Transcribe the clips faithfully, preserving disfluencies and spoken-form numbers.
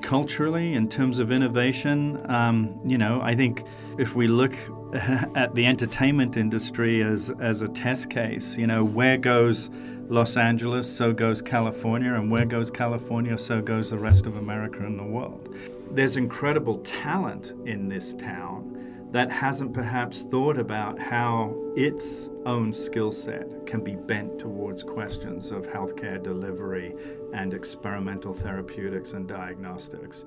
culturally, in terms of innovation, um, you know, I think if we look at the entertainment industry as, as a test case, you know, where goes Los Angeles, so goes California, and where goes California, so goes the rest of America and the world. There's incredible talent in this town that hasn't perhaps thought about how its own skill set can be bent towards questions of healthcare delivery and experimental therapeutics and diagnostics.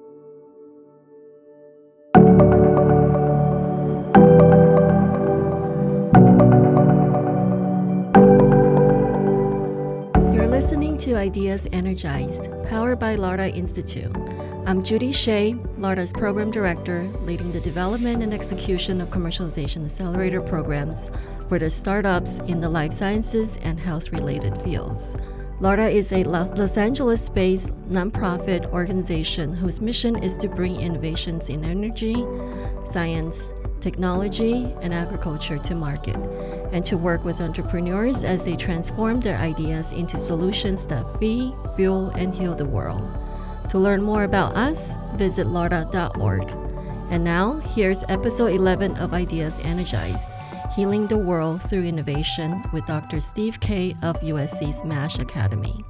You're listening to Ideas Energized, powered by Larda Institute. I'm Judy Shea, Larda's Program Director, leading the development and execution of commercialization accelerator programs for the startups in the life sciences and health-related fields. Larda is a Los Angeles-based nonprofit organization whose mission is to bring innovations in energy, science, technology, and agriculture to market, and to work with entrepreneurs as they transform their ideas into solutions that feed, fuel, and heal the world. To learn more about us, visit larda dot org. And now, here's episode eleven of Ideas Energized, Healing the World Through Innovation with Doctor Steve Kay of U S C's MASH Academy.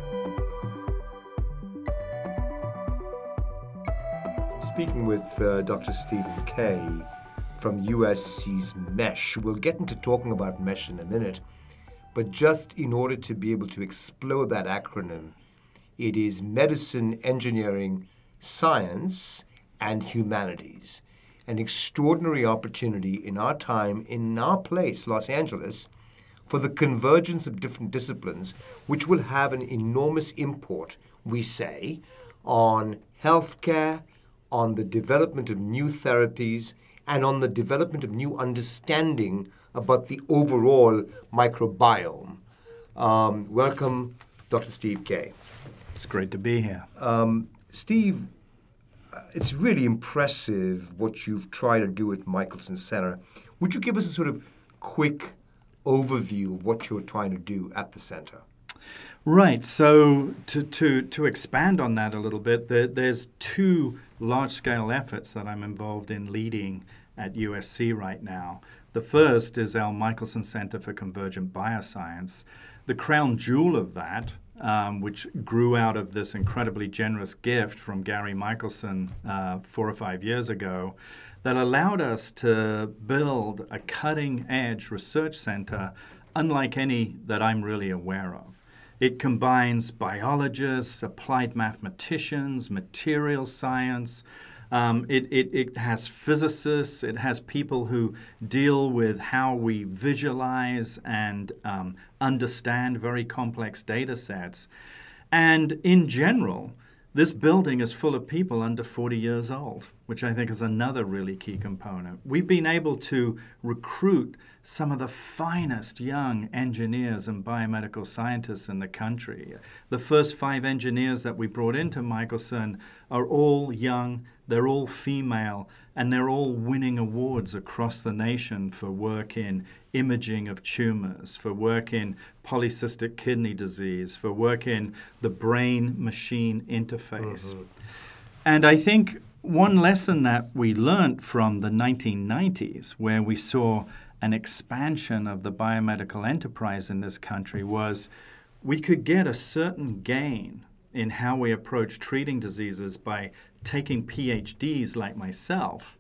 Speaking with uh, Doctor Stephen Kay from U S C's MESH. We'll get into talking about MESH in a minute, but just in order to be able to explode that acronym, it is medicine, engineering, science, and humanities. An extraordinary opportunity in our time, in our place, Los Angeles, for the convergence of different disciplines, which will have an enormous import, we say, on healthcare, on the development of new therapies, and on the development of new understanding about the overall microbiome. Um, welcome, Doctor Steve Kay. It's great to be here. Um, Steve, it's really impressive what you've tried to do at Michelson Center. Would you give us a sort of quick overview of what you're trying to do at the center? Right. So to to to expand on that a little bit, there, there's two large-scale efforts that I'm involved in leading at U S C right now. The first is our Michelson Center for Convergent Bioscience. The crown jewel of that, um, which grew out of this incredibly generous gift from Gary Michelson uh, four or five years ago, that allowed us to build a cutting-edge research center unlike any that I'm really aware of. It combines biologists, applied mathematicians, material science. Um, it, it, it has physicists. It has people who deal with how we visualize and um, understand very complex data sets. And in general, this building is full of people under forty years old, which I think is another really key component. We've been able to recruit some of the finest young engineers and biomedical scientists in the country. The first five engineers that we brought into Michelson are all young, they're all female, and they're all winning awards across the nation for work in imaging of tumors, for work in polycystic kidney disease, for work in the brain-machine interface. Mm-hmm. And I think one lesson that we learned from the nineteen nineties, where we saw an expansion of the biomedical enterprise in this country, was we could get a certain gain in how we approach treating diseases by taking P H Ds like myself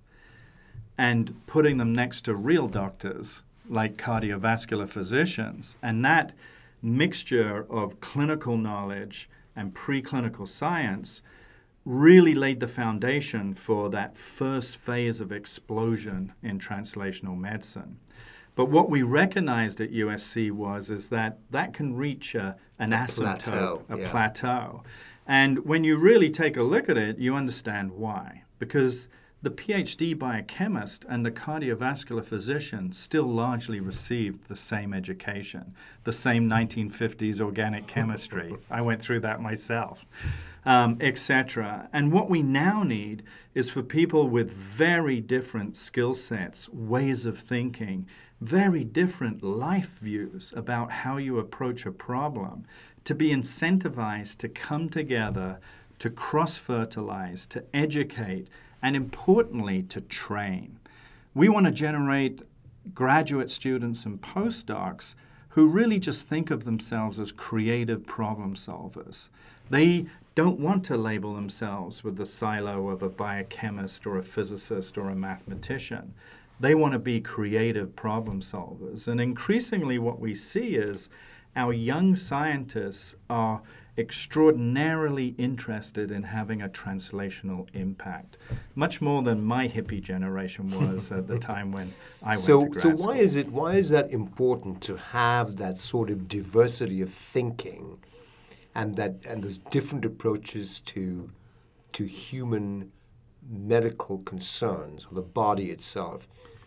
and putting them next to real doctors like cardiovascular physicians. And that mixture of clinical knowledge and preclinical science really laid the foundation for that first phase of explosion in translational medicine. But what we recognized at U S C was is that that can reach a, an a asymptote, plateau, a yeah. plateau. And when you really take a look at it, you understand why. Because the P H D biochemist and the cardiovascular physician still largely received the same education, the same nineteen fifties organic chemistry. I went through that myself. Um, et cetera. And what we now need is for people with very different skill sets, ways of thinking, very different life views about how you approach a problem, to be incentivized to come together to cross-fertilize, to educate, and importantly, to train. We want to generate graduate students and postdocs who really just think of themselves as creative problem solvers. They don't want to label themselves with the silo of a biochemist or a physicist or a mathematician. They want to be creative problem solvers. And increasingly what we see is our young scientists are extraordinarily interested in having a translational impact, much more than my hippie generation was at the time when I so, went to grad So school. why is it, why is that important to have that sort of diversity of thinking and that and those different approaches to to human medical concerns or the body itself?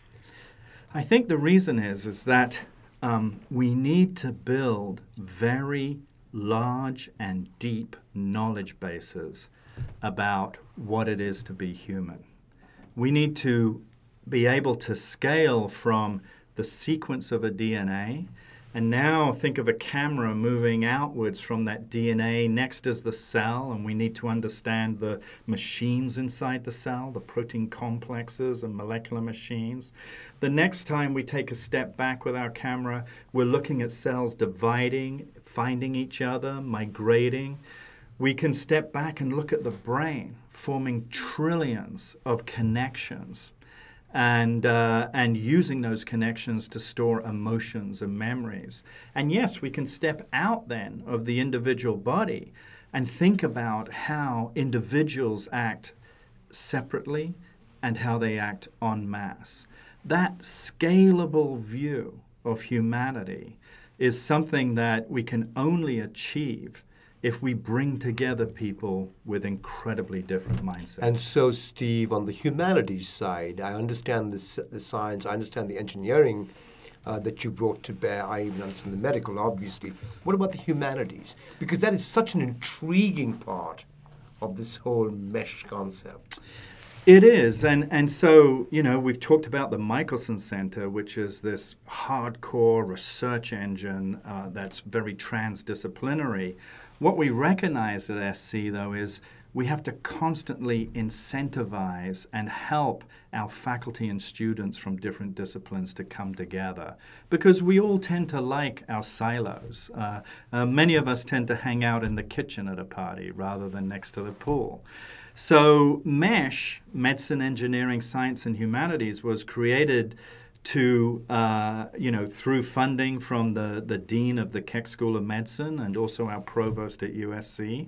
I think the reason is is that um, we need to build very large and deep knowledge bases about what it is to be human. We need to be able to scale from the sequence of a D N A, and now think of a camera moving outwards from that D N A. Next is the cell, and we need to understand the machines inside the cell, the protein complexes and molecular machines. The next time we take a step back with our camera, we're looking at cells dividing, finding each other, migrating. We can step back and look at the brain, forming trillions of connections, and uh, and using those connections to store emotions and memories. And yes, we can step out then of the individual body and think about how individuals act separately and how they act en masse. That scalable view of humanity is something that we can only achieve if we bring together people with incredibly different mindsets. And so, Steve, on the humanities side, I understand the, the science, I understand the engineering uh, that you brought to bear. I even understand the medical, obviously. What about the humanities? Because that is such an intriguing part of this whole mesh concept. It is, and, and so, you know, we've talked about the Michelson Center, which is this hardcore research engine uh, that's very transdisciplinary. What we recognize at S C, though, is we have to constantly incentivize and help our faculty and students from different disciplines to come together, because we all tend to like our silos. Uh, uh, many of us tend to hang out in the kitchen at a party rather than next to the pool. So MESH, Medicine, Engineering, Science, and Humanities, was created to, uh, you know, through funding from the, the Dean of the Keck School of Medicine and also our Provost at U S C.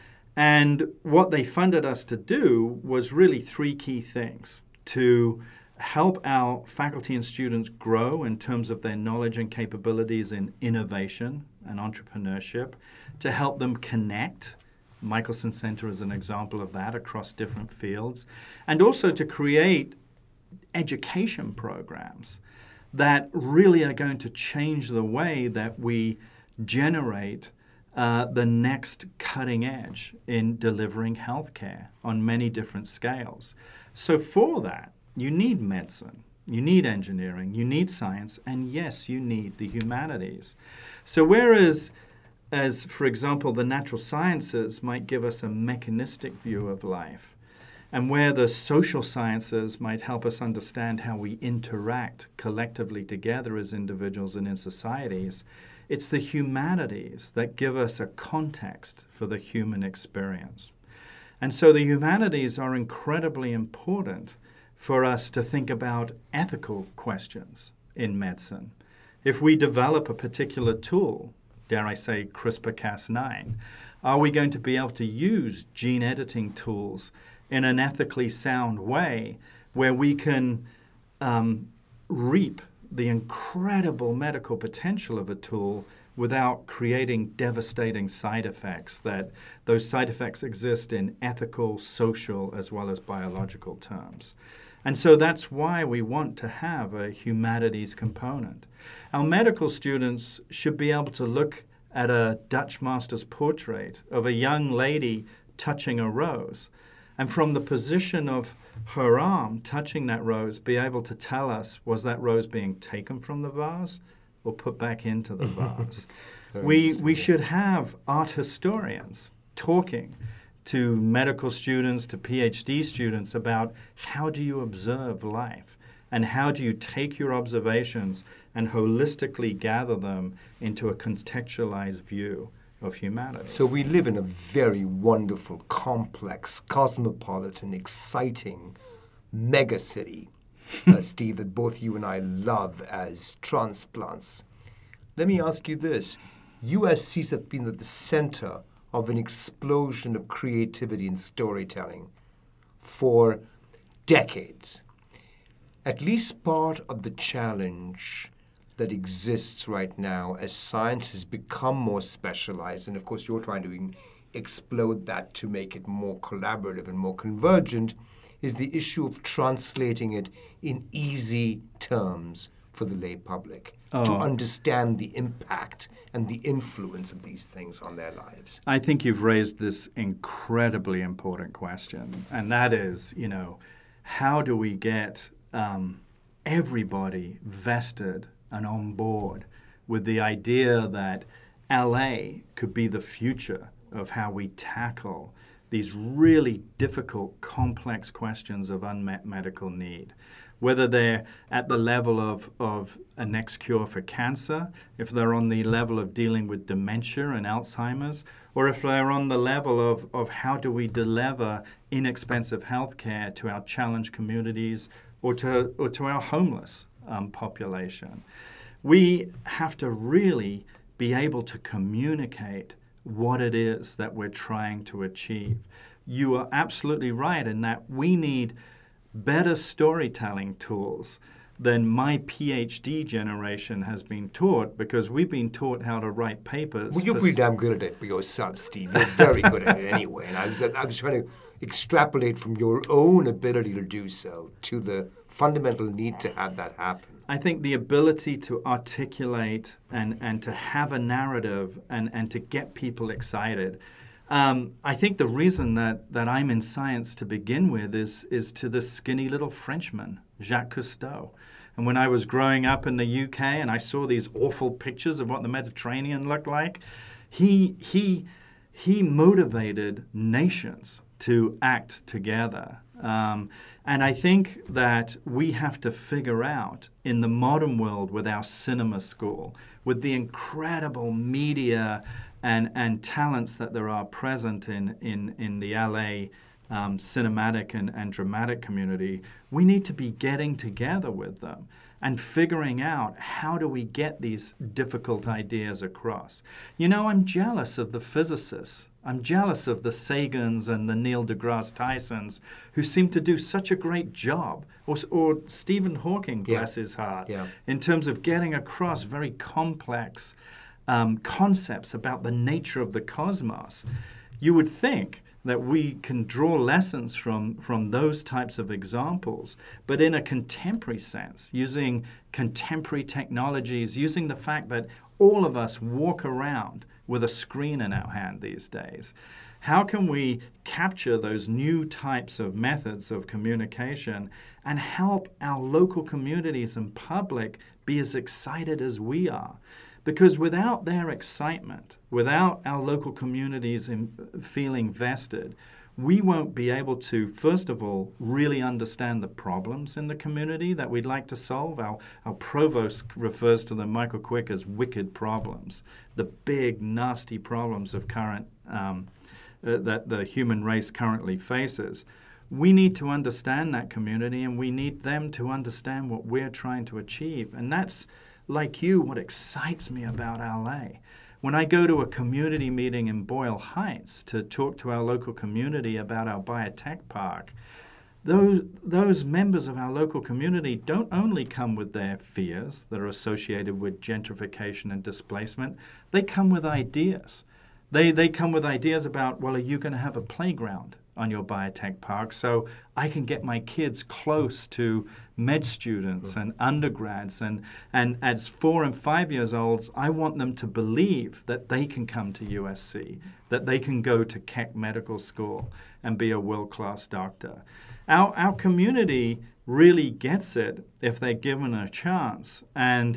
And what they funded us to do was really three key things: to help our faculty and students grow in terms of their knowledge and capabilities in innovation and entrepreneurship, to help them connect. Michelson Center is an example of that across different fields, and also to create education programs that really are going to change the way that we generate uh, the next cutting edge in delivering healthcare on many different scales. So for that, you need medicine, you need engineering, you need science, and yes, you need the humanities. So whereas as, for example, the natural sciences might give us a mechanistic view of life, and where the social sciences might help us understand how we interact collectively together as individuals and in societies, it's the humanities that give us a context for the human experience. And so the humanities are incredibly important for us to think about ethical questions in medicine. If we develop a particular tool, dare I say CRISPR Cas nine, are we going to be able to use gene editing tools in an ethically sound way where we can um, reap the incredible medical potential of a tool without creating devastating side effects, that those side effects exist in ethical, social, as well as biological terms? And so that's why we want to have a humanities component. Our medical students should be able to look at a Dutch master's portrait of a young lady touching a rose, and from the position of her arm touching that rose, be able to tell us, was that rose being taken from the vase or put back into the vase? we, we should have art historians talking to medical students, to PhD students about how do you observe life and how do you take your observations and holistically gather them into a contextualized view of humanity. So we live in a very wonderful, complex, cosmopolitan, exciting megacity, uh, Steve, that both you and I love as transplants. Let me ask you this. U S Cs have been at the center of an explosion of creativity and storytelling for decades. At least part of the challenge that exists right now as science has become more specialized, and of course you're trying to in- explode that to make it more collaborative and more convergent, is the issue of translating it in easy terms for the lay public Oh. to understand the impact and the influence of these things on their lives. I think you've raised this incredibly important question, and that is, you know, how do we get um, everybody vested and on board with the idea that L A could be the future of how we tackle these really difficult, complex questions of unmet medical need, whether they're at the level of, of a next cure for cancer, if they're on the level of dealing with dementia and Alzheimer's, or if they're on the level of, of how do we deliver inexpensive health care to our challenged communities or to, or to our homeless um, population. We have to really be able to communicate what it is that we're trying to achieve. You are absolutely right in that we need better storytelling tools than my PhD generation has been taught, because we've been taught how to write papers. Well, you're for pretty s- damn good at it yourself, Steve. You're very good at it anyway. And I was, I was trying to extrapolate from your own ability to do so to the fundamental need to have that happen. I think the ability to articulate and, and to have a narrative and, and to get people excited. Um, I think the reason that, that I'm in science to begin with is, is to this skinny little Frenchman, Jacques Cousteau. And when I was growing up in the U K and I saw these awful pictures of what the Mediterranean looked like, he, he, he motivated nations to act together. Um, and I think that we have to figure out in the modern world with our cinema school, with the incredible media and, and talents that there are present in, in, in the L A um, cinematic and, and dramatic community, we need to be getting together with them and figuring out how do we get these difficult ideas across. You know, I'm jealous of the physicists. I'm jealous of the Sagans and the Neil deGrasse Tysons who seem to do such a great job, or, or Stephen Hawking, bless Yeah. his heart, Yeah. in terms of getting across very complex um, concepts about the nature of the cosmos. You would think that we can draw lessons from, from those types of examples, but in a contemporary sense, using contemporary technologies, using the fact that all of us walk around with a screen in our hand these days. How can we capture those new types of methods of communication and help our local communities and public be as excited as we are? Because without their excitement, without our local communities in feeling vested, we won't be able to, first of all, really understand the problems in the community that we'd like to solve. Our, our provost refers to them, Michael Quick, as wicked problems, the big, nasty problems of current um, uh, that the human race currently faces. We need to understand that community, and we need them to understand what we're trying to achieve. And that's, like you, what excites me about L A. When I go to a community meeting in Boyle Heights to talk to our local community about our biotech park, those, those members of our local community don't only come with their fears that are associated with gentrification and displacement, they come with ideas. They, they come with ideas about, well, are you going to have a playground on your biotech park so I can get my kids close to med students and undergrads, and, and as four and five years old, I want them to believe that they can come to U S C, that they can go to Keck Medical School and be a world-class doctor. Our, our community really gets it if they're given a chance. And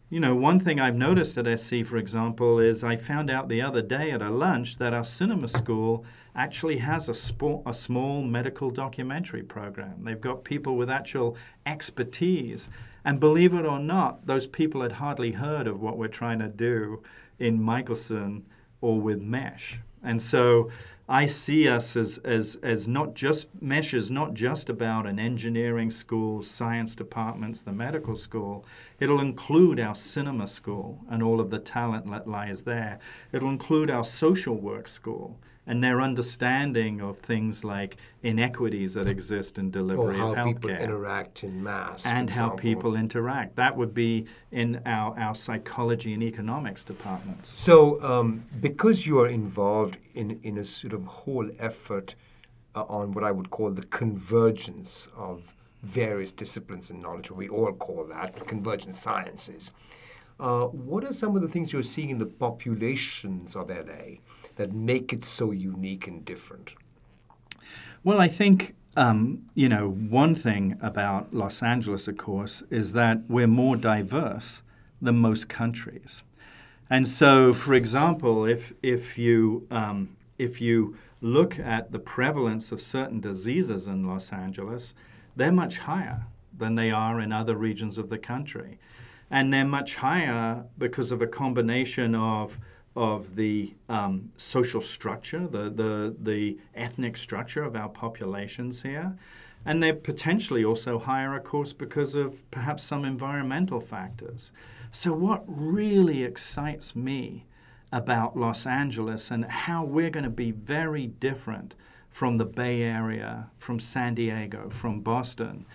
You know, one thing I've noticed at S C, for example, is I found out the other day at a lunch that our cinema school actually has a, spo- a small medical documentary program. They've got people with actual expertise. And believe it or not, those people had hardly heard of what we're trying to do in Michelson or with MESH. And so I see us as, as, as not just, MESH is not just about an engineering school, science departments, the medical school. It'll include our cinema school and all of the talent that lies there. It'll include our social work school and their understanding of things like inequities that exist in delivery or of how healthcare. people interact in mass. And for how example. people interact. That would be in our, our psychology and economics departments. So, um, because you are involved in, in a sort of whole effort uh, on what I would call the convergence of various disciplines in knowledge, or we all call that convergent sciences, uh, what are some of the things you're seeing in the populations of L A that make it so unique and different? Well, I think, um, you know, one thing about Los Angeles, of course, is that we're more diverse than most countries. And so, for example, if if you um, if you look at the prevalence of certain diseases in Los Angeles, they're much higher than they are in other regions of the country. And they're much higher because of a combination of of the um, social structure, the, the, the ethnic structure of our populations here. And they're potentially also higher, of course, because of perhaps some environmental factors. So what really excites me about Los Angeles and how we're going to be very different from the Bay Area, from San Diego, from Boston,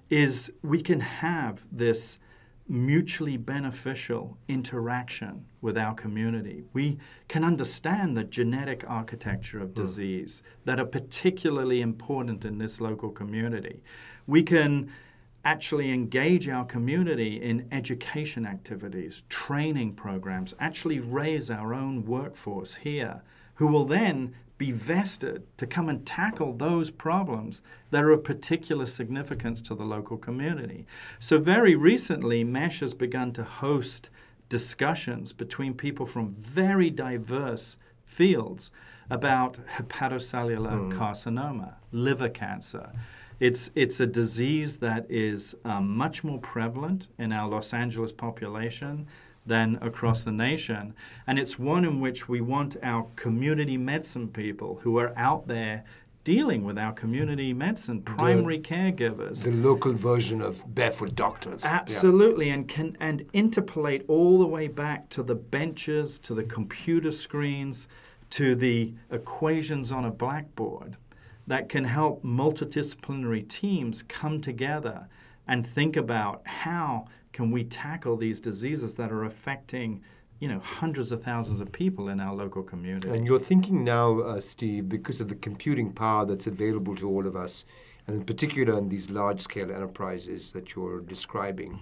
is we can have this mutually beneficial interaction with our community. We can understand the genetic architecture of disease that are particularly important in this local community. We can actually engage our community in education activities, training programs, actually raise our own workforce here, who will then be vested to come and tackle those problems that are of particular significance to the local community. So very recently, MESH has begun to host discussions between people from very diverse fields about hepatocellular mm. carcinoma, liver cancer. It's, it's a disease that is um, much more prevalent in our Los Angeles population than across the nation. And it's one in which we want our community medicine people who are out there dealing with our community medicine, primary the, caregivers. The local version of barefoot doctors. Absolutely, yeah. and can and interpolate all the way back to the benches, to the computer screens, to the equations on a blackboard that can help multidisciplinary teams come together and think about how can we tackle these diseases that are affecting, you know, hundreds of thousands of people in our local community. And you're thinking now, uh, Steve, because of the computing power that's available to all of us, and in particular in these large-scale enterprises that you're describing,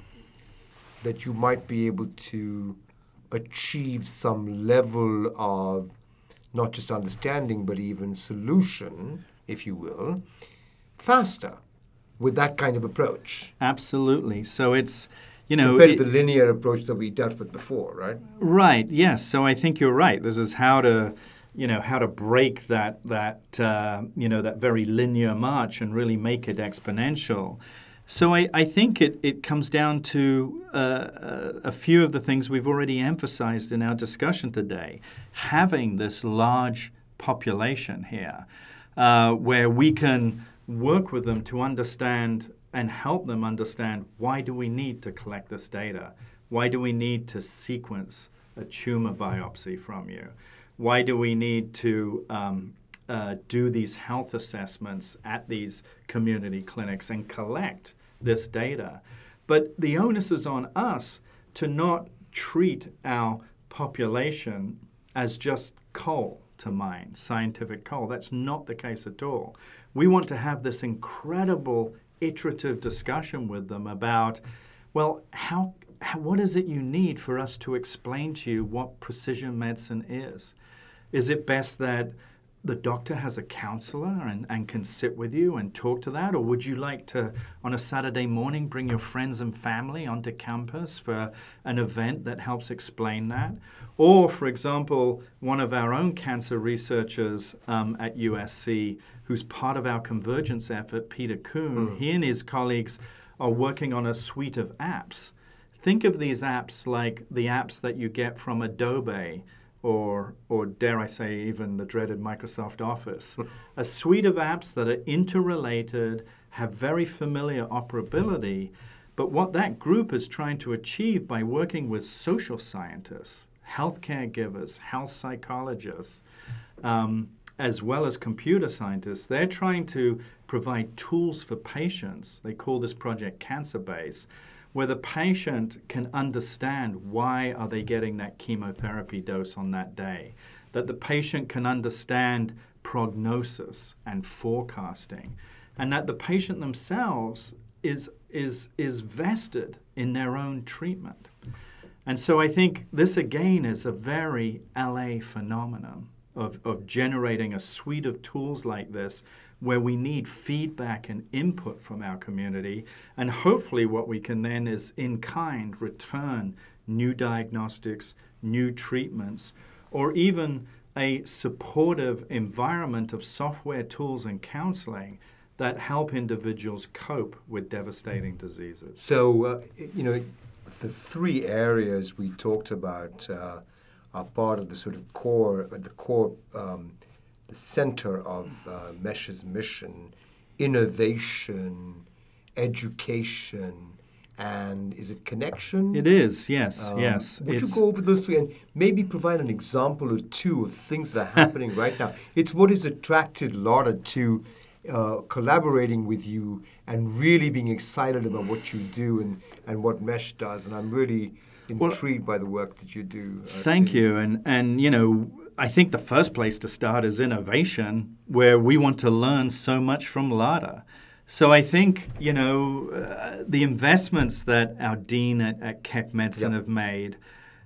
that you might be able to achieve some level of not just understanding, but even solution, if you will, faster with that kind of approach. Absolutely. So it's, you know, compared to it, the linear approach that we dealt with before, right? Right. Yes. So I think you're right. This is how to, you know, how to break that that uh, you know that very linear march and really make it exponential. So I, I think it, it comes down to uh, a few of the things we've already emphasized in our discussion today. Having this large population here, uh, where we can work with them to understand and help them understand, why do we need to collect this data? Why do we need to sequence a tumor biopsy from you? Why do we need to um, uh, do these health assessments at these community clinics and collect this data? But the onus is on us to not treat our population as just coal to mine, scientific coal. That's not the case at all. We want to have this incredible iterative discussion with them about, well, how, how what is it you need for us to explain to you what precision medicine is? Is it best that the doctor has a counselor and, and can sit with you and talk to that? Or would you like to, on a Saturday morning, bring your friends and family onto campus for an event that helps explain that? Or, for example, one of our own cancer researchers um, at U S C, who's part of our convergence effort, Peter Kuhn, mm. he and his colleagues are working on a suite of apps. Think of these apps like the apps that you get from Adobe, or, or dare I say, even the dreaded Microsoft Office. A suite of apps that are interrelated, have very familiar operability, but what that group is trying to achieve by working with social scientists, health caregivers, health psychologists, um, as well as computer scientists, they're trying to provide tools for patients. They call this project CancerBase, where the patient can understand why are they getting that chemotherapy dose on that day, that the patient can understand prognosis and forecasting, and that the patient themselves is, is, is vested in their own treatment. And so I think this, again, is a very L A phenomenon of, of generating a suite of tools like this where we need feedback and input from our community. And hopefully what we can then is, in kind, return new diagnostics, new treatments, or even a supportive environment of software tools and counseling that help individuals cope with devastating diseases. So, uh, you know, the three areas we talked about uh, are part of the sort of core, the core um, the center of uh, MESH's mission: innovation, education, and is it connection? It is, yes, um, yes. Would it's... you go over those three and maybe provide an example or two of things that are happening right now? It's what has attracted Laura to uh, collaborating with you and really being excited about what you do and, and what MESH does. And I'm really intrigued well, by the work that you do. Uh, thank Steve. you. And, and, you know, I think the first place to start is innovation, where we want to learn so much from LADA. So I think, you know, uh, the investments that our dean at, at Keck Medicine yep. have made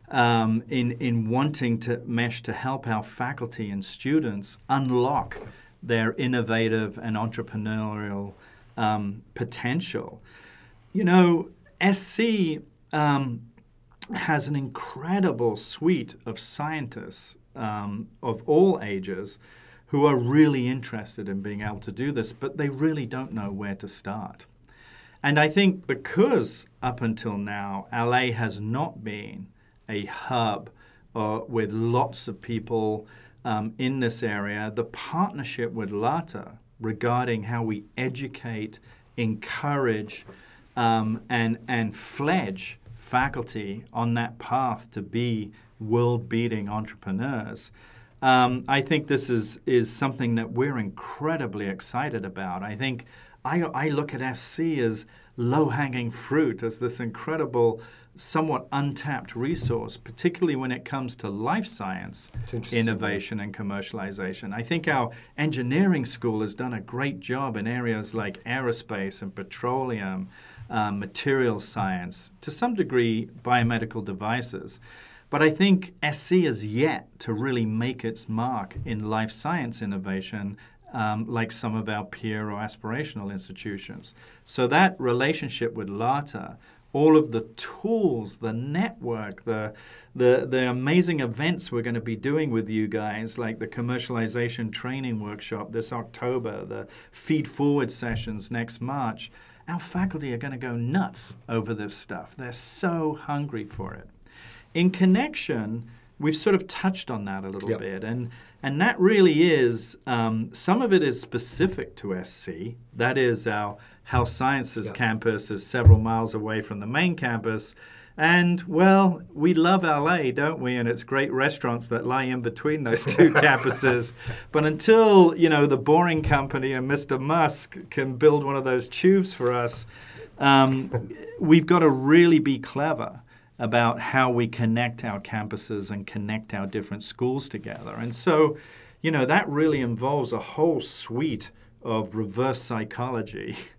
um, in, in wanting to MESH to help our faculty and students unlock their innovative and entrepreneurial um, potential. You know, S C um, has an incredible suite of scientists Um, of all ages who are really interested in being able to do this, but they really don't know where to start. And I think because up until now, L A has not been a hub uh, with lots of people um, in this area, the partnership with LATA regarding how we educate, encourage, um, and, and fledge faculty on that path to be world-beating entrepreneurs. Um, I think this is is something that we're incredibly excited about. I think I, I look at S C as low-hanging fruit, as this incredible, somewhat untapped resource, particularly when it comes to life science innovation and commercialization. I think our engineering school has done a great job in areas like aerospace and petroleum, um, materials science, to some degree biomedical devices. But I think S C is yet to really make its mark in life science innovation um, like some of our peer or aspirational institutions. So that relationship with LATA, all of the tools, the network, the, the, the amazing events we're going to be doing with you guys, like the commercialization training workshop this October, the feed forward sessions next March, our faculty are going to go nuts over this stuff. They're so hungry for it. In connection, we've sort of touched on that a little yep. bit, and and that really is, um, some of it is specific to S C. That is, our health sciences yep. campus is several miles away from the main campus, and, well, we love L A, don't we? And it's great restaurants that lie in between those two campuses. But until, you know, the Boring Company and Mister Musk can build one of those tubes for us, um, we've got to really be clever about how we connect our campuses and connect our different schools together. And so, you know, that really involves a whole suite of reverse psychology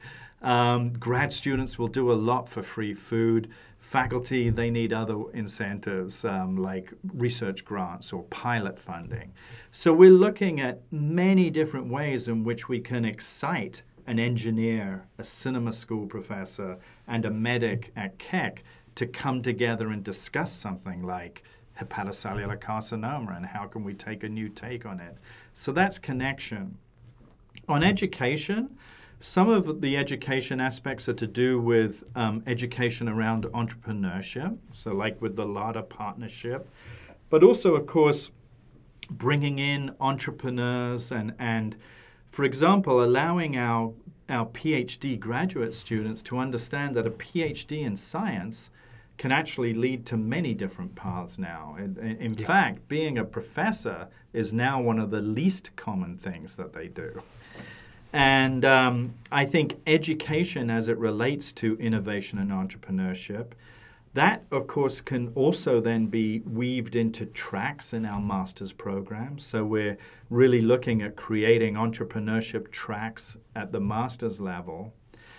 Um, grad students will do a lot for free food. Faculty, they need other incentives um, like research grants or pilot funding. So we're looking at many different ways in which we can excite an engineer, a cinema school professor, and a medic at Keck to come together and discuss something like hepatocellular carcinoma and how can we take a new take on it. So that's connection. On education, some of the education aspects are to do with um, education around entrepreneurship, so like with the LARDA partnership, but also, of course, bringing in entrepreneurs and, and for example, allowing our, our PhD graduate students to understand that a PhD in science can actually lead to many different paths now. In, in yeah. fact, being a professor is now one of the least common things that they do. And um, I think education as it relates to innovation and entrepreneurship, that, of course, can also then be weaved into tracks in our master's program. So we're really looking at creating entrepreneurship tracks at the master's level.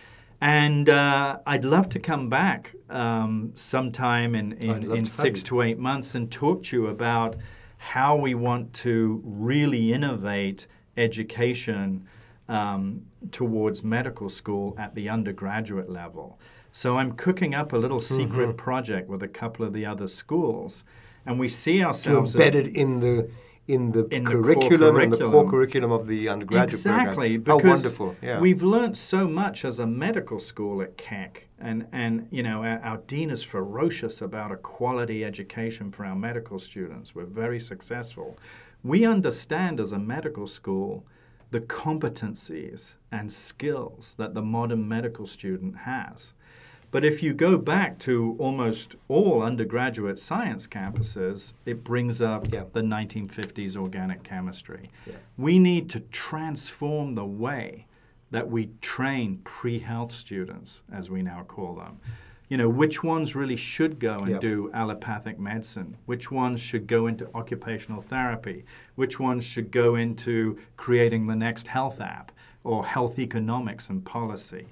And uh, I'd love to come back um, sometime in, in, in six to eight months and talk to you about how we want to really innovate education um, towards medical school at the undergraduate level. So I'm cooking up a little secret mm-hmm. project with a couple of the other schools, and we see ourselves to embed it in the in the in curriculum the and the core curriculum of the undergraduate exactly, program. How wonderful! Yeah, we've learned so much as a medical school at Keck, and and you know our, our dean is ferocious about a quality education for our medical students. We're very successful. We understand as a medical school the competencies and skills that the modern medical student has. But if you go back to almost all undergraduate science campuses, it brings up yeah. the nineteen fifties organic chemistry. Yeah. We need to transform the way that we train pre-health students, as we now call them. You know, which ones really should go and yep. do allopathic medicine? Which ones should go into occupational therapy? Which ones should go into creating the next health app or health economics and policy?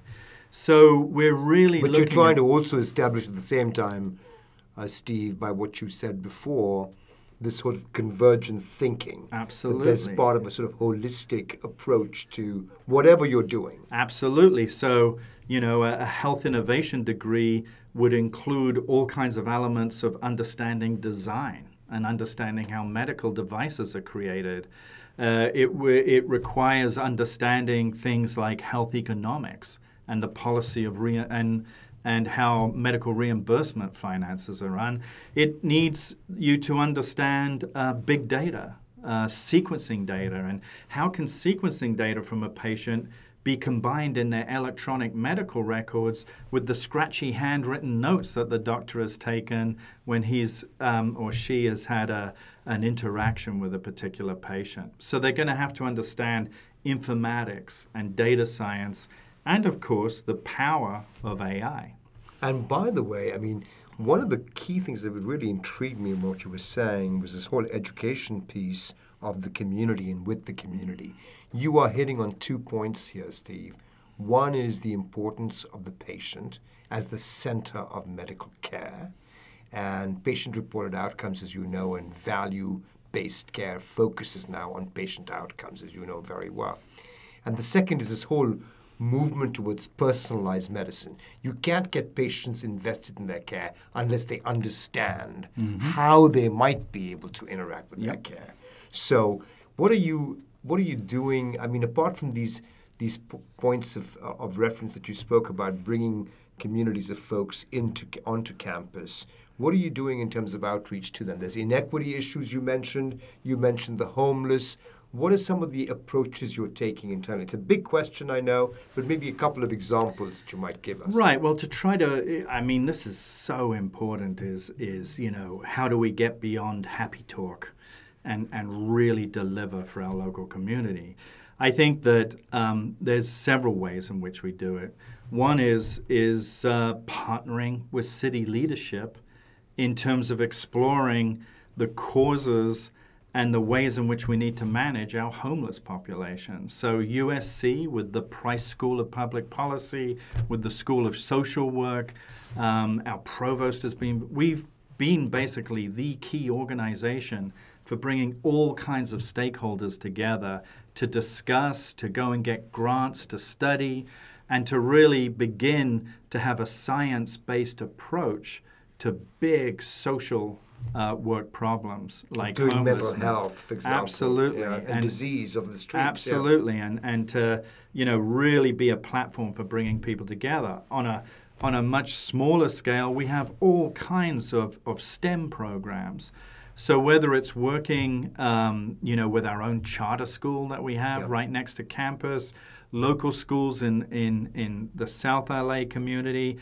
So we're really But looking you're trying at to also establish at the same time, uh, Steve, by what you said before, this sort of convergent thinking. Absolutely. That there's part of a sort of holistic approach to whatever you're doing. Absolutely. So, you know, a, a health innovation degree would include all kinds of elements of understanding design and understanding how medical devices are created. Uh, it, w- it requires understanding things like health economics and the policy of re- and and how medical reimbursement finances are run. It needs you to understand uh, big data, uh, sequencing data, and how can sequencing data from a patient be combined in their electronic medical records with the scratchy handwritten notes that the doctor has taken when he's um, or she has had a, an interaction with a particular patient. So they're going to have to understand informatics and data science and, of course, the power of A I. And by the way, I mean, one of the key things that really intrigued me in what you were saying was this whole education piece of the community and with the community. You are hitting on two points here, Steve. One is the importance of the patient as the center of medical care. And patient-reported outcomes, as you know, and value-based care focuses now on patient outcomes, as you know very well. And the second is this whole movement towards personalized medicine. You can't get patients invested in their care unless they understand mm-hmm. how they might be able to interact with yep. their care. So, what are you what are you doing? I mean, apart from these these p- points of of reference that you spoke about, bringing communities of folks into onto campus, what are you doing in terms of outreach to them? There's inequity issues you mentioned. You mentioned the homeless. What are some of the approaches you're taking internally? It's a big question, I know, but maybe a couple of examples that you might give us. Right. Well, to try to, I mean, this is so important is, is you know, how do we get beyond happy talk and, and really deliver for our local community? I think that um, there's several ways in which we do it. One is, is uh, partnering with city leadership in terms of exploring the causes and the ways in which we need to manage our homeless population. So U S C, with the Price School of Public Policy, with the School of Social Work, um, our provost has been, we've been basically the key organization for bringing all kinds of stakeholders together to discuss, to go and get grants, to study, and to really begin to have a science-based approach to big social uh, work problems like including mental homelessness. health, for example. Absolutely. Yeah, and, And disease of the streets. Absolutely, and and to you know really be a platform for bringing people together. On a on a much smaller scale, we have all kinds of, of STEM programs. So whether it's working, um, you know, with our own charter school that we have Yep. right next to campus, local schools in, in, in the South L A community,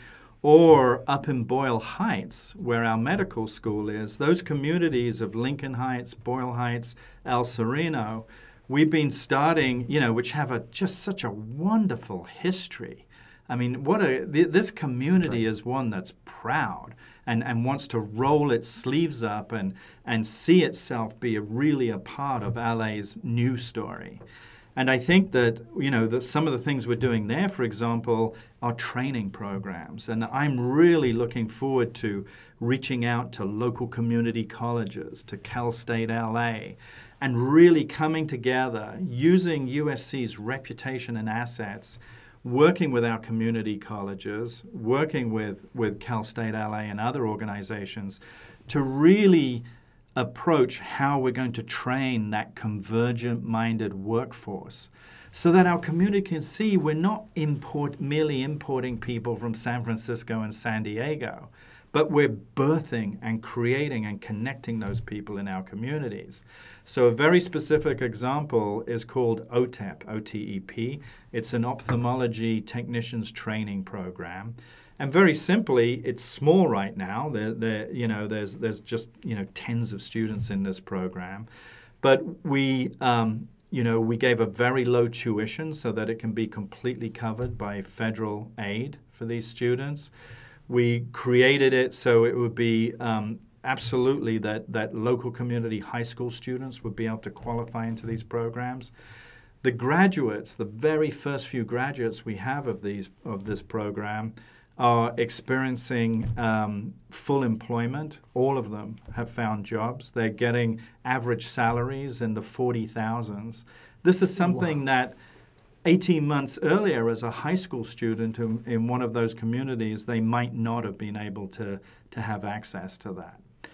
or up in Boyle Heights, where our medical school is, those communities of Lincoln Heights, Boyle Heights, El Sereno, we've been starting, you know, which have a just such a wonderful history. I mean, what a th- this community is one that's proud and, and wants to roll its sleeves up and, and see itself be a, really a part of L A's new story. And I think that, you know, that some of the things we're doing there, for example, are training programs. And I'm really looking forward to reaching out to local community colleges, to Cal State L A, and really coming together, using U S C's reputation and assets, working with our community colleges, working with, with Cal State L A and other organizations to really approach how we're going to train that convergent-minded workforce so that our community can see we're not import, merely importing people from San Francisco and San Diego, but we're birthing and creating and connecting those people in our communities. So a very specific example is called O T E P, O T E P. It's an ophthalmology technicians training program. And very simply, it's small right now. There, there, you know, there's there's just you know tens of students in this program, but we, um, you know, we gave a very low tuition so that it can be completely covered by federal aid for these students. We created it so it would be um, absolutely that that local community high school students would be able to qualify into these programs. The graduates, the very first few graduates we have of these of this program, are experiencing um, full employment. All of them have found jobs. They're getting average salaries in the forty thousands. This is something wow. that eighteen months earlier as a high school student in, in one of those communities, they might not have been able to, to have access to that.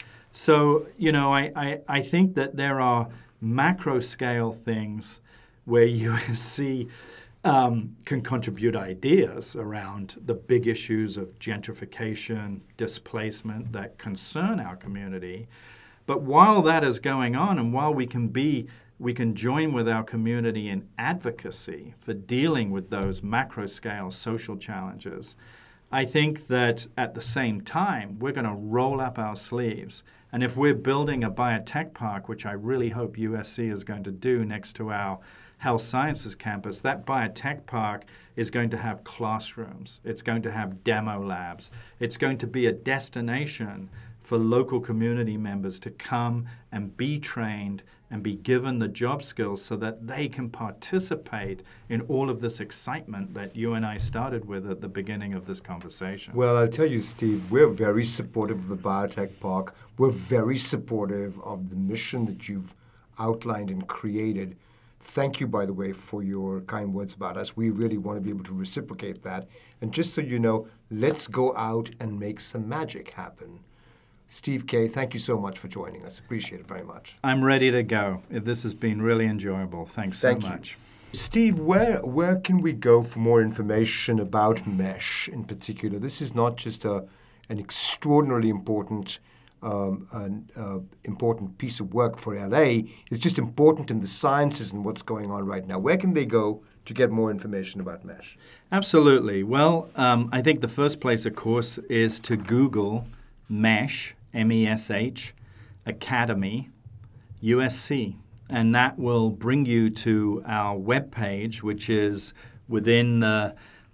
So, you know, I, I, I think that there are macro scale things where U S C Um, can contribute ideas around the big issues of gentrification, displacement that concern our community. But while that is going on, and while we can be, we can join with our community in advocacy for dealing with those macro scale social challenges, I think that at the same time, we're going to roll up our sleeves. And if we're building a biotech park, which I really hope U S C is going to do next to our Health Sciences campus, that biotech park is going to have classrooms. It's going to have demo labs. It's going to be a destination for local community members to come and be trained and be given the job skills so that they can participate in all of this excitement that you and I started with at the beginning of this conversation. Well, I'll tell you, Steve, we're very supportive of the biotech park. We're very supportive of the mission that you've outlined and created. Thank you, by the way, for your kind words about us. We really want to be able to reciprocate that. And just so you know, let's go out and make some magic happen. Steve Kay, thank you so much for joining us. Appreciate it very much. I'm ready to go. This has been really enjoyable. Thanks Thank so you. much. Steve, where where can we go for more information about MESH in particular? This is not just a an extraordinarily important Um, an uh, important piece of work for L A. It's just important in the sciences and what's going on right now. Where can they go to get more information about MESH? Absolutely. Well, um, I think the first place, of course, is to Google MESH, M E S H, Academy, U S C. And that will bring you to our webpage, which is within the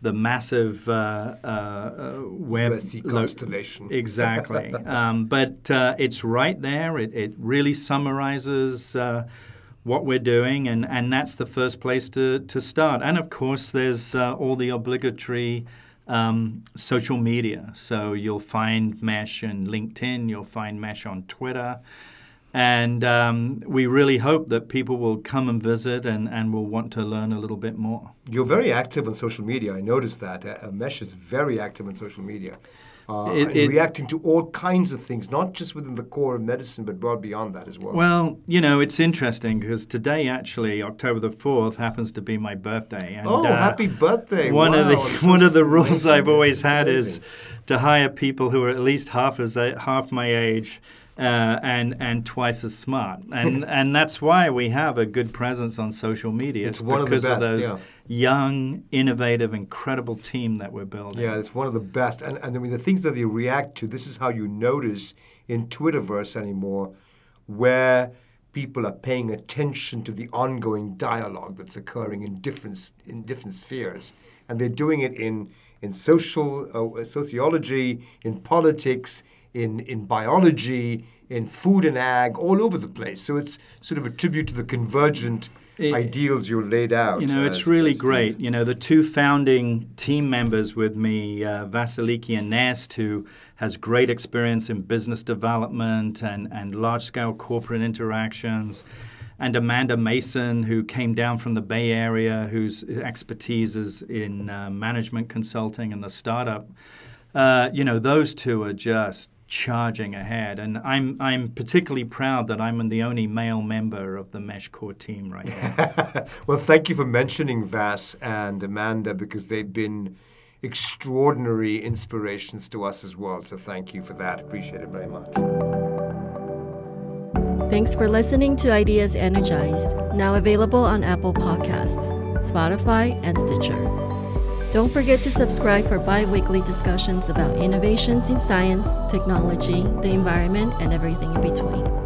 the massive uh, uh, web U S C lo- constellation. Exactly. um, but uh, it's right there. It, it really summarizes uh, what we're doing, and, and that's the first place to, to start. And, of course, there's uh, all the obligatory um, social media. So you'll find Mesh on LinkedIn. You'll find Mesh on Twitter. And um, we really hope that people will come and visit and, and will want to learn a little bit more. You're very active on social media. I noticed that. Uh, Mesh is very active on social media. Uh, It- and it- reacting to all kinds of things, not just within the core of medicine, but well beyond that as well. Well, you know, it's interesting because today, actually, October the fourth, happens to be my birthday. And, oh, uh, happy birthday. One wow, of the I'm so one of the rules amazing. I've always It's had is amazing. to hire people who are at least half as a, half my age uh, and and twice as smart, and and that's why we have a good presence on social media. It's one of the because best, those yeah. young, innovative, incredible team that we're building. Yeah, it's one of the best. And, and I mean, the things that they react to, this is how you notice in Twitterverse anymore, where people are paying attention to the ongoing dialogue that's occurring in different in different spheres, and they're doing it in in social uh, sociology, in politics, in in biology, in food and ag, all over the place. So it's sort of a tribute to the convergent It- ideals you laid out. You know, it's as- really as Steve. great. You know, the two founding team members with me, uh, Vasiliki and Nest, who has great experience in business development and, and large-scale corporate interactions, and Amanda Mason, who came down from the Bay Area, whose expertise is in uh, management consulting and the startup. Uh, you know, those two are just charging ahead, and I'm I'm particularly proud that I'm the only male member of the Mesh Core team right now. Well, thank you for mentioning Vas and Amanda, because they've been extraordinary inspirations to us as well. So thank you for that. Appreciate it very much. Thanks for listening to Ideas Energized, now available on Apple Podcasts, Spotify, and Stitcher. Don't forget to subscribe for bi-weekly discussions about innovations in science, technology, the environment, and everything in between.